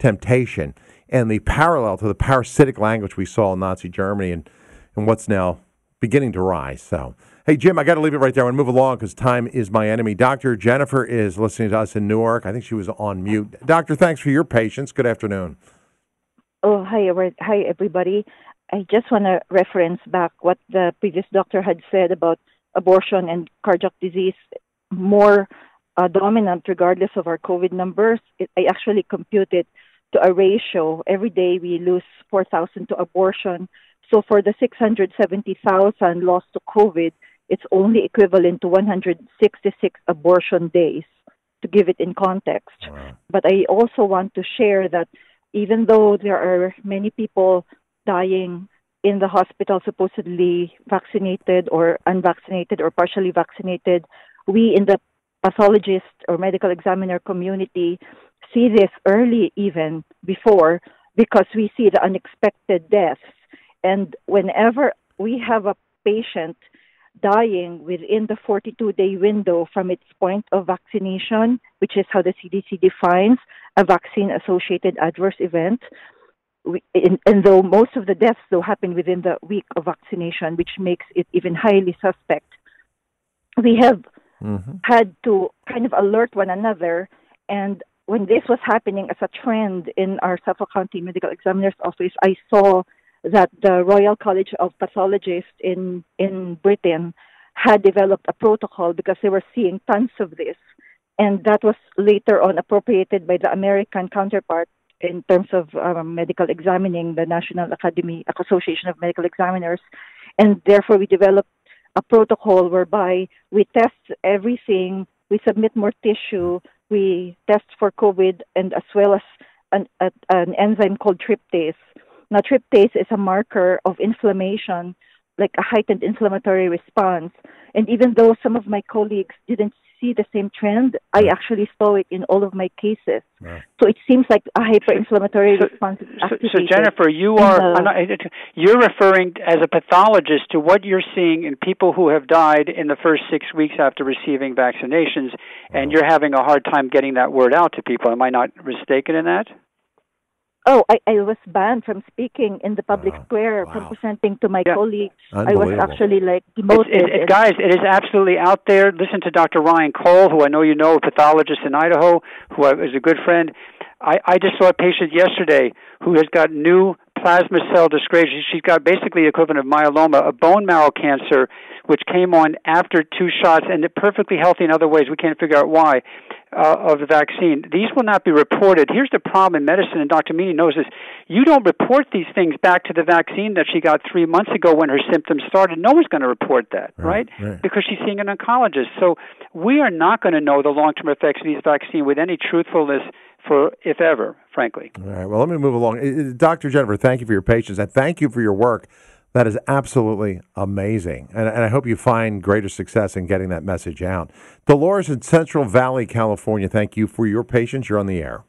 temptation and the parallel to the parasitic language we saw in Nazi Germany and, and what's now beginning to rise. So, hey, Jim, I got to leave it right there. I want to move along because time is my enemy. Doctor Jennifer is listening to us in Newark. I think she was on mute. Doctor, thanks for your patience. Good afternoon. Oh, hi, every- hi, everybody. I just want to reference back what the previous doctor had said about abortion and cardiac disease more uh, dominant regardless of our COVID numbers. It, I actually computed to a ratio. Every day we lose four thousand to abortion. So for the six hundred seventy thousand lost to COVID, it's only equivalent to one hundred sixty-six abortion days, to give it in context. Wow. But I also want to share that even though there are many people dying in the hospital, supposedly vaccinated or unvaccinated or partially vaccinated, we in the pathologist or medical examiner community see this early, even before, because we see the unexpected deaths. And whenever we have a patient dying within the forty-two day window from its point of vaccination, which is how the C D C defines a vaccine-associated adverse event, we, and, and though most of the deaths, though, happen within the week of vaccination, which makes it even highly suspect, we have mm-hmm. had to kind of alert one another. And when this was happening as a trend in our Suffolk County Medical Examiner's Office, I saw that the Royal College of Pathologists in, in Britain had developed a protocol because they were seeing tons of this. And that was later on appropriated by the American counterpart in terms of um, medical examining, the National Academy Association of Medical Examiners. And therefore, we developed a protocol whereby we test everything, we submit more tissue, we test for COVID, and as well as an, a, an enzyme called tryptase. Now, tryptase is a marker of inflammation, like a heightened inflammatory response. And even though some of my colleagues didn't see the same trend, I actually saw it in all of my cases. Yeah. So it seems like a hyperinflammatory so, response is so, so Jennifer, you are the, you're referring as a pathologist to what you're seeing in people who have died in the first six weeks after receiving vaccinations, and you're having a hard time getting that word out to people. Am I not mistaken in that? Oh, I, I was banned from speaking in the public wow. square, wow. from presenting to my yeah. colleagues. I was actually like demoted. It, it, it, guys, it is absolutely out there. Listen to Doctor Ryan Cole, who I know you know, a pathologist in Idaho, who is a good friend. I, I just saw a patient yesterday who has got new plasma cell dyscrasia. She's got basically the equivalent of myeloma, a bone marrow cancer, which came on after two shots, and they're perfectly healthy in other ways. We can't figure out why, uh, of the vaccine. These will not be reported. Here's the problem in medicine, and Doctor Meany knows this. You don't report these things back to the vaccine that she got three months ago when her symptoms started. No one's going to report that, right? right? right? Because she's seeing an oncologist. So we are not going to know the long-term effects of these vaccines with any truthfulness for, if ever, frankly. All right. Well, let me move along. Doctor Jennifer, thank you for your patience, and thank you for your work. That is absolutely amazing. And, and I hope you find greater success in getting that message out. Dolores in Central Valley, California, thank you for your patience. You're on the air.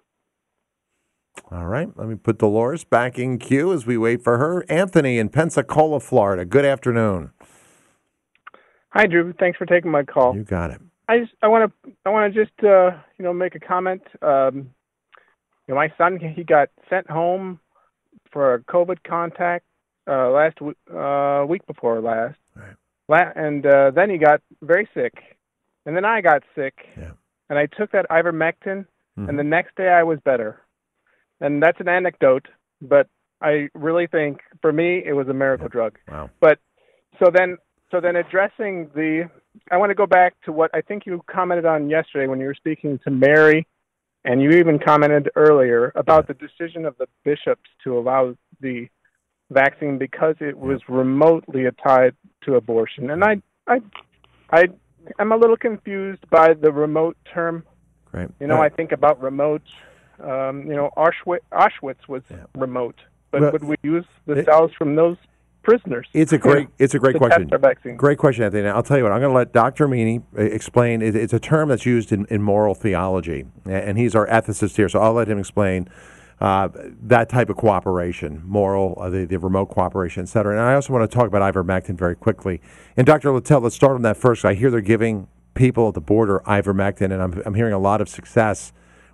All right. Let me put Dolores back in queue as we wait for her. Anthony in Pensacola, Florida. Good afternoon. Hi, Drew. Thanks for taking my call. You got it. I just I want to I want to just uh, you know make a comment. Um, you know, my son, he got sent home for a COVID contact uh, last w- uh, week before last, right. La- and uh, then he got very sick, and then I got sick, yeah. and I took that ivermectin, mm-hmm. and the next day I was better. And that's an anecdote, but I really think for me it was a miracle yeah. drug. Wow. But so then so then addressing the I want to go back to what I think you commented on yesterday when you were speaking to Mary, and you even commented earlier about the decision of the bishops to allow the vaccine because it was remotely tied to abortion. And I, I, I, I'm a little confused by the remote term. Right. You know, right. I think about remote. Um, you know, Auschwitz, Auschwitz was yeah. remote, but well, would we use the it, cells from those prisoners? It's a great, it's a great question. Great question, Anthony. I'll tell you what. I'm going to let Doctor Meany explain. It, it's a term that's used in, in moral theology, and he's our ethicist here. So I'll let him explain uh, that type of cooperation, moral, uh, the, the remote cooperation, et cetera. And I also want to talk about ivermectin very quickly. And Doctor Littell, let's start on that first. I hear they're giving people at the border ivermectin, and I'm, I'm hearing a lot of success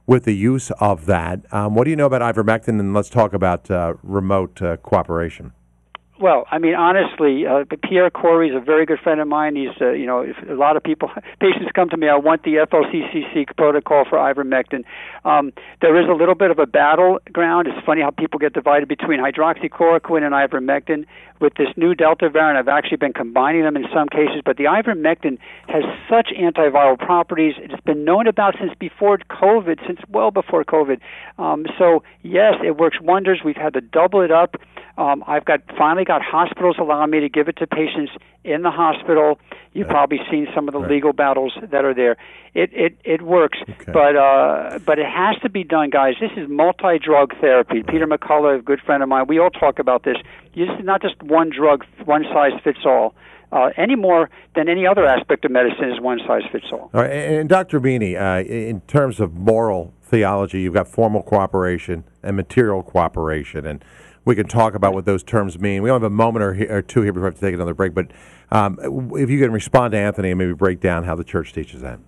with the use of that. Um, what do you know about ivermectin? And let's talk about uh, remote uh, cooperation. Well, I mean, honestly, uh, Pierre Corey is a very good friend of mine. He's, uh, you know, if a lot of people, patients come to me, I want the F L C C C protocol for ivermectin. Um, there is a little bit of a battleground. It's funny how people get divided between hydroxychloroquine and ivermectin. With this new Delta variant, I've actually been combining them in some cases, but the ivermectin has such antiviral properties. It's been known about since before COVID, since well before COVID. Um, so, yes, it works wonders. We've had to double it up. Um, I've got finally got hospitals allowing me to give it to patients in the hospital. You've right. probably seen some of the right. legal battles that are there. It it, it works, okay. but uh, but it has to be done, guys. This is multi-drug therapy. Right. Peter McCullough, a good friend of mine, we all talk about this. This is not just one drug, one size fits all. Uh, any more than any other aspect of medicine is one size fits all. All right, and, and Doctor Bini, uh, in terms of moral theology, you've got formal cooperation and material cooperation, and we can talk about what those terms mean. We only have a moment or, or two here before we have to take another break, but um, if you can respond to Anthony and maybe break down how the church teaches that.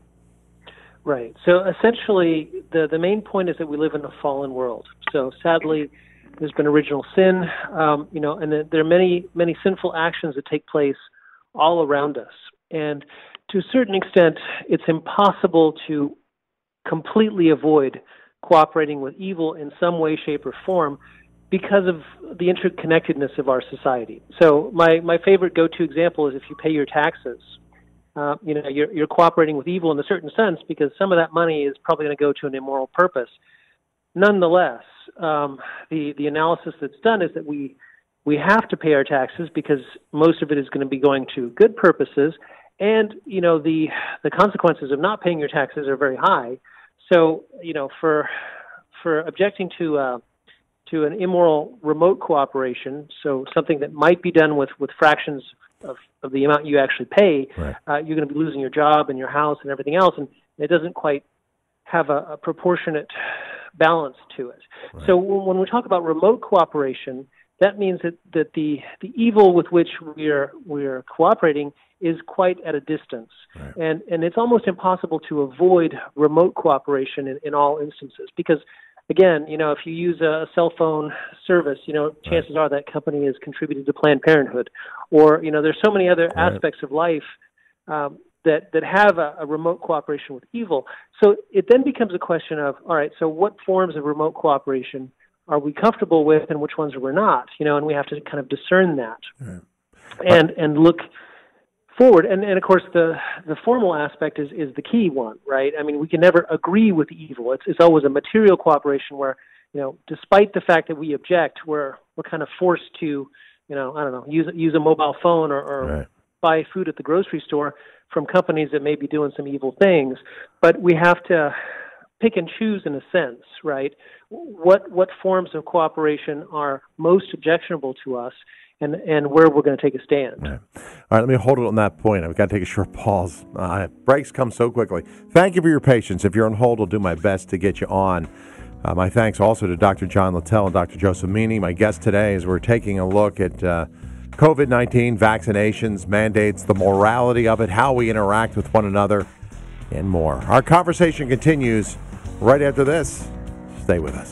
Right. So essentially, the, the main point is that we live in a fallen world. So sadly, there's been original sin, um, you know, and there are many, many sinful actions that take place all around us. And to a certain extent, it's impossible to completely avoid cooperating with evil in some way, shape, or form, because of the interconnectedness of our society. So my, my favorite go-to example is if you pay your taxes. Uh, you know, you're, you're cooperating with evil in a certain sense because some of that money is probably going to go to an immoral purpose. Nonetheless, um, the, the analysis that's done is that we we have to pay our taxes because most of it is going to be going to good purposes, and, you know, the the consequences of not paying your taxes are very high. So, you know, for for objecting to uh, to an immoral remote cooperation, so something that might be done with, with fractions of, of the amount you actually pay, right. uh, you're going to be losing your job and your house and everything else, and it doesn't quite have a, a proportionate balance to it. Right. So when we talk about remote cooperation, that means that, that the, the evil with which we're we're cooperating is quite at a distance. Right. And and it's almost impossible to avoid remote cooperation in, in all instances because, again, you know, if you use a cell phone service, you know, chances right. are that company has contributed to Planned Parenthood. Or, you know, there's so many other right. aspects of life um, that, that have a, a remote cooperation with evil. So it then becomes a question of, all right, so what forms of remote cooperation are we comfortable with and which ones are we not? You know, and we have to kind of discern that right. and and look forward. And, and of course, the, the formal aspect is, is the key one, right? I mean, we can never agree with evil. It's it's always a material cooperation where, you know, despite the fact that we object, we're we're kind of forced to, you know, I don't know, use use a mobile phone or, or right. buy food at the grocery store from companies that may be doing some evil things. But we have to pick and choose in a sense, right? What what forms of cooperation are most objectionable to us, and, and where we're going to take a stand. Right. All right, let me hold it on that point. I've got to take a short pause. Uh, breaks come so quickly. Thank you for your patience. If you're on hold, I'll do my best to get you on. Uh, my thanks also to Doctor John Littell and Doctor Joseph Meany, my guest today, as we're taking a look at uh, COVID nineteen, vaccinations, mandates, the morality of it, how we interact with one another, and more. Our conversation continues right after this. Stay with us.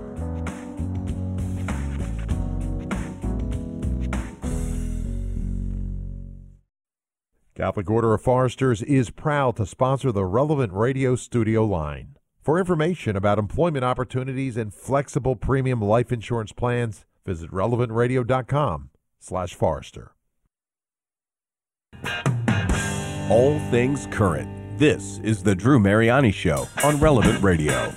Catholic Order of Foresters is proud to sponsor the Relevant Radio studio line. For information about employment opportunities and flexible premium life insurance plans, visit relevant radio dot com slash Forester. All things current. This is the Drew Mariani Show on Relevant Radio.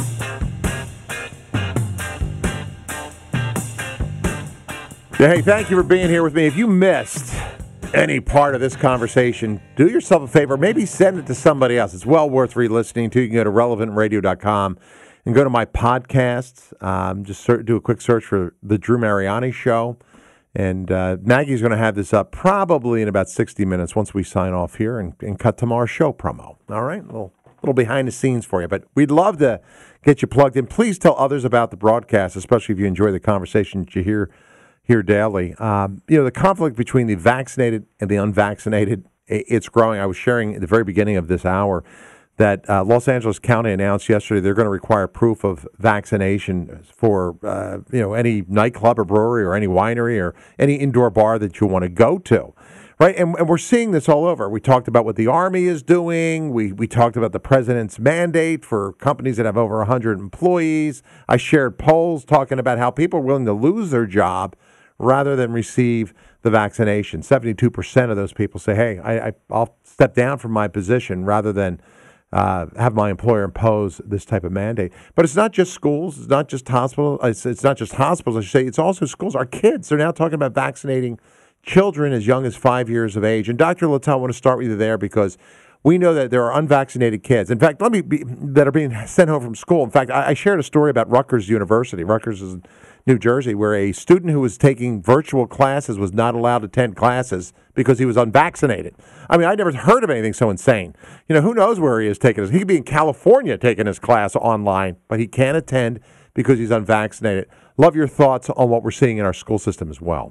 Yeah, hey, thank you for being here with me. If you missed any part of this conversation, do yourself a favor. Maybe send it to somebody else. It's well worth re-listening to. You can go to relevant radio dot com and go to my podcasts. Um, just search, do a quick search for the Drew Mariani Show. And uh, Maggie's going to have this up probably in about sixty minutes once we sign off here and, and cut tomorrow's show promo. All right? A little, little behind the scenes for you. But we'd love to get you plugged in. Please tell others about the broadcast, especially if you enjoy the conversation that you hear here daily. Um, you know, the conflict between the vaccinated and the unvaccinated, it's growing. I was sharing at the very beginning of this hour that uh, Los Angeles County announced yesterday they're going to require proof of vaccination for uh, you know any nightclub or brewery or any winery or any indoor bar that you want to go to. Right, and, and we're seeing this all over. We talked about what the Army is doing. We we talked about the president's mandate for companies that have over one hundred employees. I shared polls talking about how people are willing to lose their job rather than receive the vaccination. seventy-two percent of those people say, hey, I, I, I'll step down from my position rather than uh, have my employer impose this type of mandate. But it's not just schools. It's not just hospitals. It's, it's not just hospitals, I should say. It's also schools. Our kids, they're now talking about vaccinating children as young as five years of age. And Doctor Littell, I want to start with you there because we know that there are unvaccinated kids. In fact, let me be, that are being sent home from school. In fact, I, I shared a story about Rutgers University. Rutgers is in New Jersey, where a student who was taking virtual classes was not allowed to attend classes because he was unvaccinated. I mean, I never heard of anything so insane. You know, who knows where he is taking his? He could be in California taking his class online, but he can't attend because he's unvaccinated. Love your thoughts on what we're seeing in our school system as well.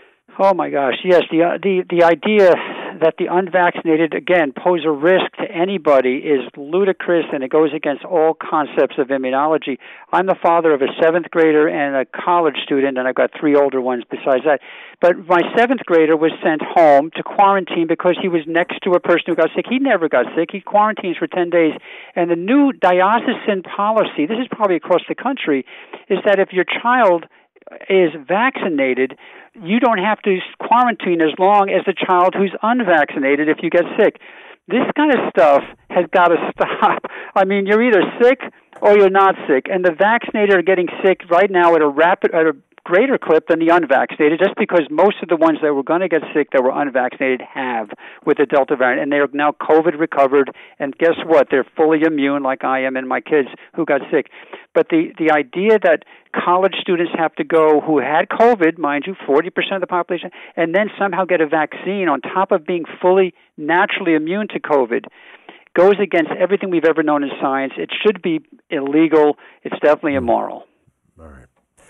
Oh my gosh, yes, the uh, the the idea that the unvaccinated again pose a risk to anybody is ludicrous, and it goes against all concepts of immunology. I'm the father of a seventh grader and a college student, and I've got three older ones besides that. But my seventh grader was sent home to quarantine because he was next to a person who got sick. He never got sick. He quarantines for ten days. And the new diocesan policy, this is probably across the country, is that if your child is vaccinated, you don't have to quarantine as long as the child who's unvaccinated if you get sick. This kind of stuff has got to stop. I mean, you're either sick or you're not sick, and the vaccinated are getting sick right now at a rapid, at a greater clip than the unvaccinated, just because most of the ones that were going to get sick that were unvaccinated have with the Delta variant, and they are now COVID recovered, and guess what? They're fully immune like I am and my kids who got sick. But the, the idea that college students have to go who had COVID, mind you, forty percent of the population, and then somehow get a vaccine on top of being fully naturally immune to COVID goes against everything we've ever known in science. It should be illegal. It's definitely immoral. All right.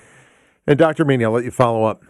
And Doctor Meany, I'll let you follow up.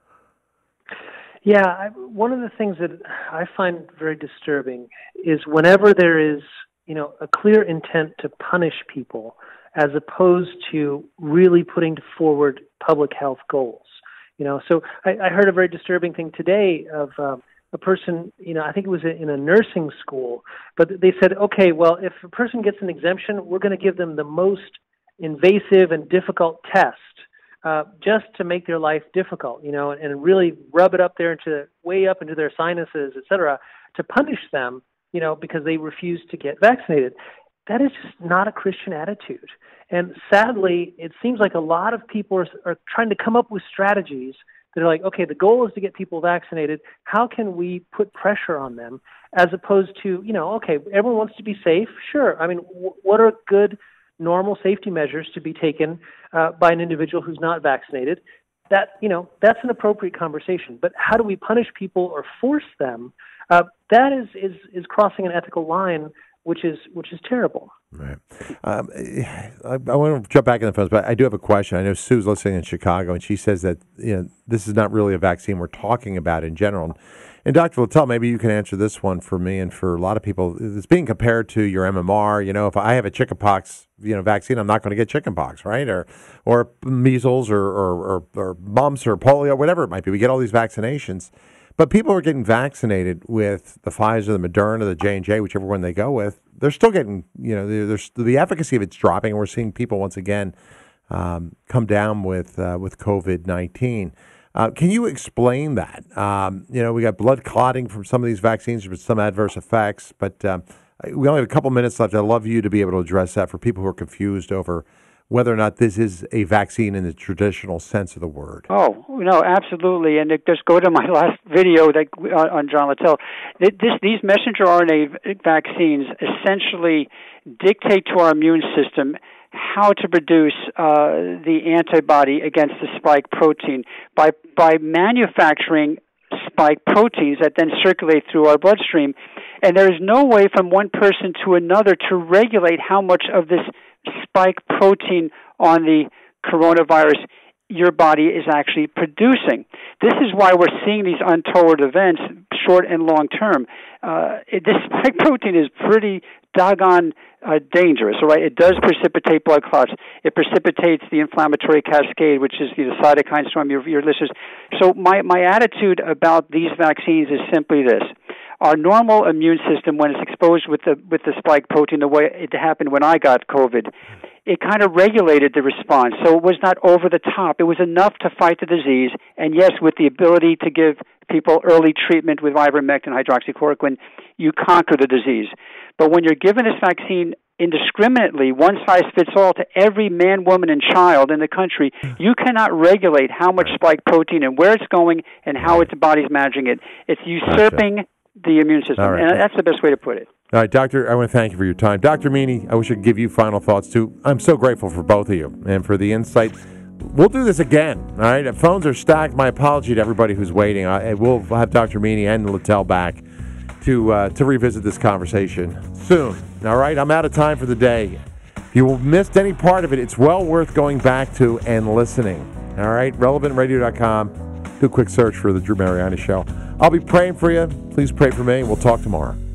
Yeah, I, one of the things that I find very disturbing is whenever there is, you know, a clear intent to punish people as opposed to really putting forward public health goals. You know, so I, I heard a very disturbing thing today of um, a person, you know, I think it was in a nursing school, but they said, okay, well, if a person gets an exemption, we're going to give them the most invasive and difficult test. Uh, just to make their life difficult, you know, and, and really rub it up there into way up into their sinuses, et cetera, to punish them, you know, because they refuse to get vaccinated. That is just not a Christian attitude. And sadly, it seems like a lot of people are, are trying to come up with strategies that are like, okay, the goal is to get people vaccinated. How can we put pressure on them as opposed to, you know, okay, everyone wants to be safe. Sure. I mean, w- what are good normal safety measures to be taken uh, by an individual who's not vaccinated? That, you know, that's an appropriate conversation. But how do we punish people or force them? Uh, that is, is is crossing an ethical line, which is which is terrible. Right. Um, I, I want to jump back in the phones, but I do have a question. I know Sue's listening in Chicago, and she says that, you know, this is not really a vaccine we're talking about in general. And Doctor Littell, maybe you can answer this one for me and for a lot of people. It's being compared to your M M R. You know, if I have a chickenpox, you know, vaccine, I'm not going to get chickenpox, right? Or, or measles, or, or, or, or mumps, or polio, whatever it might be. We get all these vaccinations, but people are getting vaccinated with the Pfizer, the Moderna, the J and J, whichever one they go with. They're still getting, you know, there's the efficacy of it's dropping, and we're seeing people once again um, come down with uh, with COVID nineteen. Uh, can you explain that? Um, you know, we got blood clotting from some of these vaccines with some adverse effects, but um, we only have a couple minutes left. I'd love you to be able to address that for people who are confused over whether or not this is a vaccine in the traditional sense of the word. Oh, no, absolutely. And it, just go to my last video that uh, on John Littell. This, these messenger R N A vaccines essentially dictate to our immune system how to produce uh, the antibody against the spike protein by by manufacturing spike proteins that then circulate through our bloodstream. And there is no way from one person to another to regulate how much of this spike protein on the coronavirus your body is actually producing. This is why we're seeing these untoward events short and long term. Uh, it, this spike protein is pretty doggone uh, dangerous, all right? It does precipitate blood clots. It precipitates the inflammatory cascade, which is the cytokine storm, your, your listeners. So my, my attitude about these vaccines is simply this. Our normal immune system, when it's exposed with the with the spike protein, the way it happened when I got COVID, it kind of regulated the response. So it was not over the top. It was enough to fight the disease. And yes, with the ability to give people early treatment with ivermectin, hydroxychloroquine, you conquer the disease. But when you're given this vaccine indiscriminately, one size fits all to every man, woman, and child in the country, you cannot regulate how much spike protein and where it's going and how its body's managing it. It's usurping gotcha. the immune system, right. And that's the best way to put it. All right, Doctor, I want to thank you for your time. Doctor Meany, I wish I could give you final thoughts, too. I'm so grateful for both of you and for the insight. We'll do this again, all right? The phones are stacked. My apology to everybody who's waiting. I, we'll have Doctor Meany and Littell back to uh, to revisit this conversation soon, all right? I'm out of time for the day. If you missed any part of it, it's well worth going back to and listening, all right? relevant radio dot com. Do a quick search for The Drew Mariani Show. I'll be praying for you. Please pray for me. We'll talk tomorrow.